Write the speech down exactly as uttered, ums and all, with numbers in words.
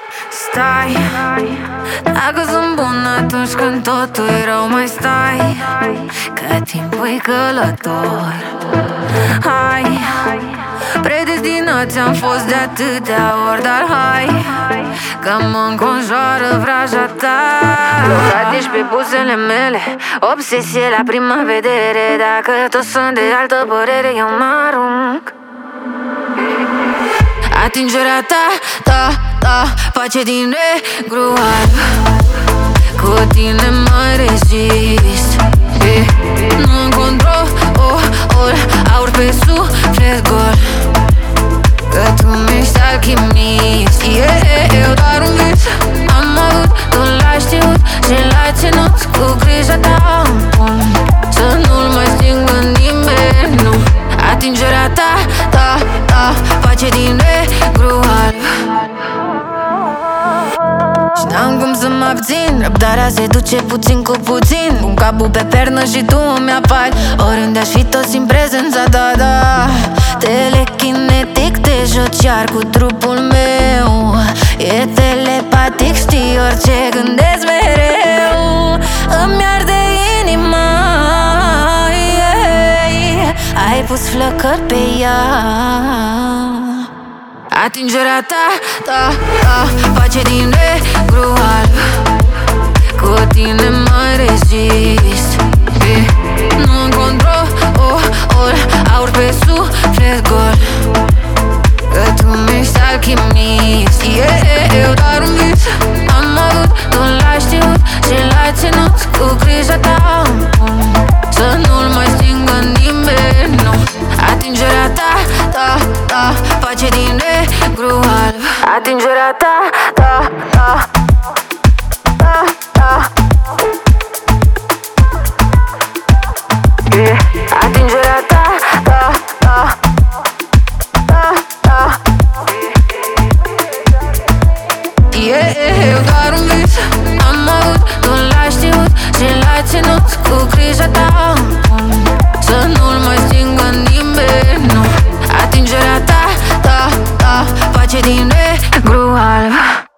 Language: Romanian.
Stai, dacă sunt bun atunci când totul e rău, mai stai, că timpul e călător. Hai, predestinați am fost de atâtea ori, dar hai, că mă înconjoară vraja ta. Blocat ești pe buzele mele, obsesie la prima vedere. Dacă toți sunt de altă părere, eu mă arunc. Atingerea ta, ta, ta, face din negru alb. Cu tine mai rezist, yeah. Nu-mi control, oh, oh, aur pe suflet gol, că tu mi-ești alchimist, yeah. Eu doar un vis am avut, tu l-ai știut și l-ai ținut. Cu grija ta îmi pun să nu-l mai stingă nimeni, nu. Atingerea ta, ta, ta, face din negru alb. Și n-am cum să mă abțin, răbdarea se duce puțin cu puțin. Un capul pe pernă și tu îmi apari. Oriunde aș fi tot în prezența ta, da. Telekinetic, te joci iar cu trupul meu. E telepatic, știi orice gândesc mereu. Îmi arde inima, yeah. Ai pus flăcări pe ea. Atingerea ta, ta, ta, face din negru alb. Cu tine mai rezist, yeah. Nu-mi control, oh, oh, aur pe suflet gol, că tu mi-ești alchimist, yeah. Eu doar un vis am avut, tu l-ai știut și l-ai ținut. Cu grija ta îmi pun să nu-l mai stingă nimeni, nu. Atingerea ta, ta, ta, face din negru alb. Atingerea ta, ta, ta, ta, ta, yeah. Atingerea ta, ta, ta, ta, ta, yeah. Eu doar un vis am avut, tu l-ai știut și l-ai ținut. Cu grija ta